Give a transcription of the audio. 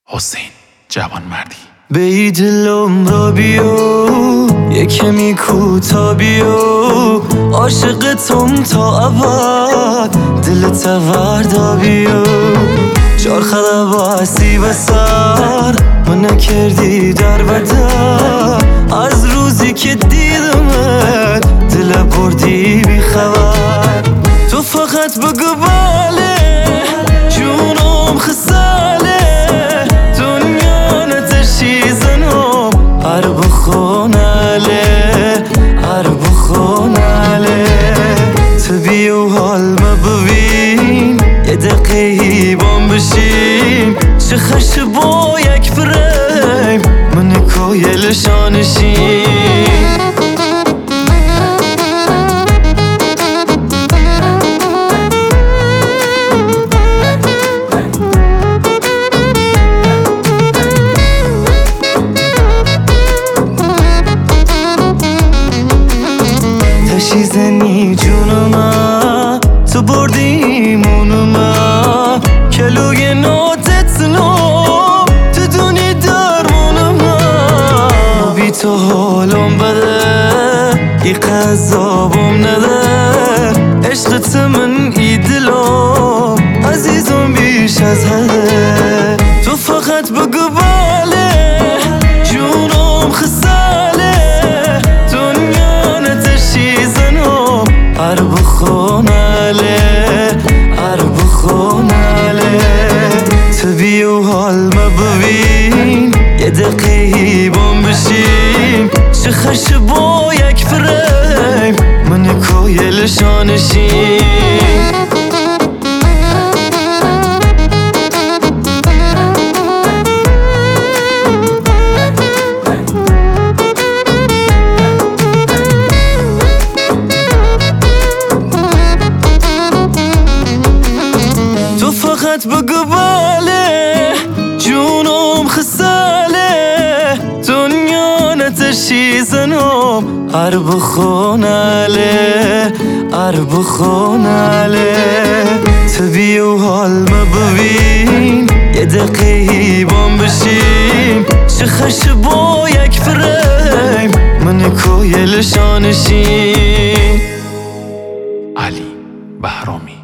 حسین جوانمردی. به دلم را بیو یه کمی کوتا بیو، عاشقتم تا ابد دلت وردا بیو. چارخد باسی و سر من نکردی در بدر، از روزی که دیدمت دل بردی بی خبر. تو فقط بگو بله جونم خساله، دنیا نتشیزنم هر بخوناله هر بخوناله. تبیو حال ما ببین یه دقیقی بام بشیم، چه خش با یک فریم من کویل شانشیم. تشیزنی جونما تو بردی مونما، کلوی نوتت نو تو دونی درمونما. بی تو حالم بده ای قذابم نده، عشقت من ای دلم عزیزم بیش از حده. تو فقط بگو بله جونم خساله، دنیا نتشیزنم هر بخوناله هر بخوناله. تبیو حال ما ببین یه دقیقی بام بشیم، چه خش با یک فریم من کویل شانشیم. فقط بگو بله جونم خساله، دنیا نتشیزنم هر بخوناله هر بخوناله. تبیو حال ما ببین یه دقیقی بام بشیم، چه خش با یک فریم من کویل شانشیم. علی بهرامی.